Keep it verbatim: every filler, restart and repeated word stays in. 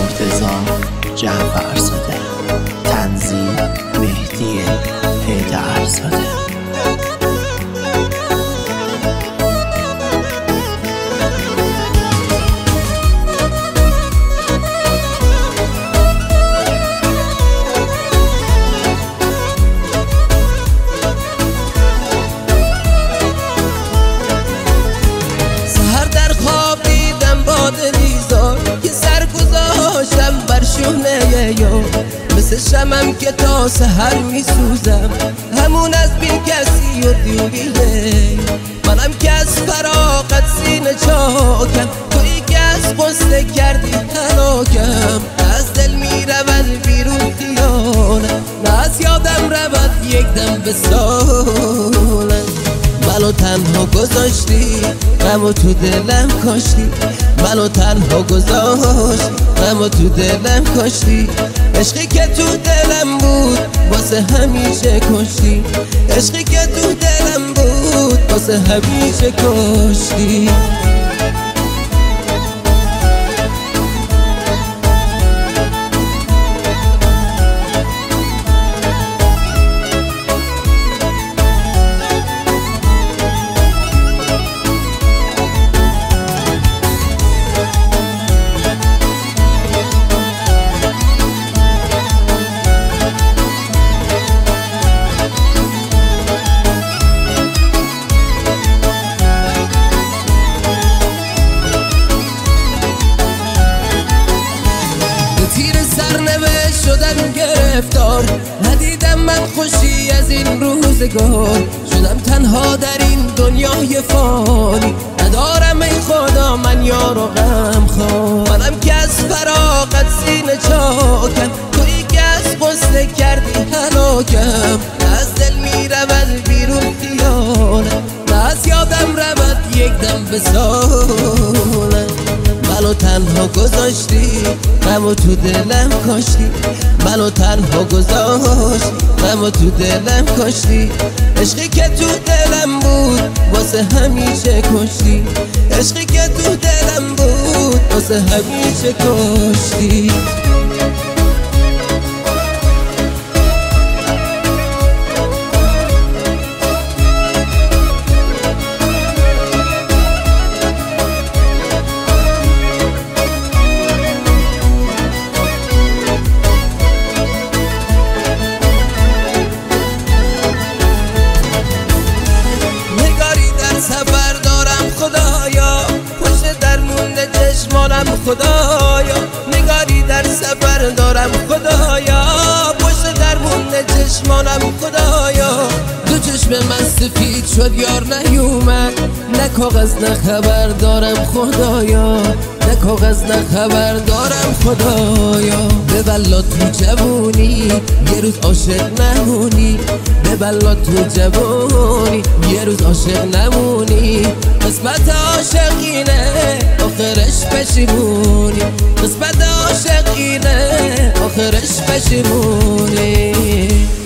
مرتضی جعفرزاده، تنظیم مهدی حیدرزاده. مثل شمم که تا سحر میسوزم، همون از بی کسی و دیویه. منم که از فراغت سینه چاکم، تویی که از غصه کردی هلاکم. از دل میرود بیرون خیالم، نه از یادم رود یک دم به سالم. منو تنها گذاشتی، غمو تو دلم کاشتی. منو تنها گذاشتی، غمو تو دلم کاشتی. عشقی که تو دلم بود واسه همیشه کشتی. عشقی که تو دلم بود واسه همیشه کشتی. شدم گرفتار، ندیدم من خوشی از این روزگار. شدم تنها در این دنیای فانی، ندارم ای خدا من یار و غم خوار. منم که از فراغت سینه چاکم، تویی که از غصه کردی هلاکم. از دل میرود بیرون خیالم، نه از یادم رود یک دم به سالم. منو تنها گذاشتی، غمو تو دلم کاشتی. منو تنها گذاشتی، غمو تو دلم کاشتی. عشقی که تو دلم بود واسه همیشه کشتی. عشقی که تو دلم بود واسه همیشه کشتی. سفر دارم خدایا، پشت در مونده چشمانم خدایا. نگاری در سفر دارم خدایا، پشت در مونده چشمانم خدایا. دو چشم من سفید شد یار نیومد، نه کاغذ نه خبر دارم خدایا. نه کاغذ نه خبر دارم خدایا. ببلا تو جوونی یه روز عاشق نمونی. ببلا تو جوونی یه روز عاشق نمونی. قسمت عاشقینه آخرش پشیمونی. قسمت عاشقینه آخرش پشیمونی.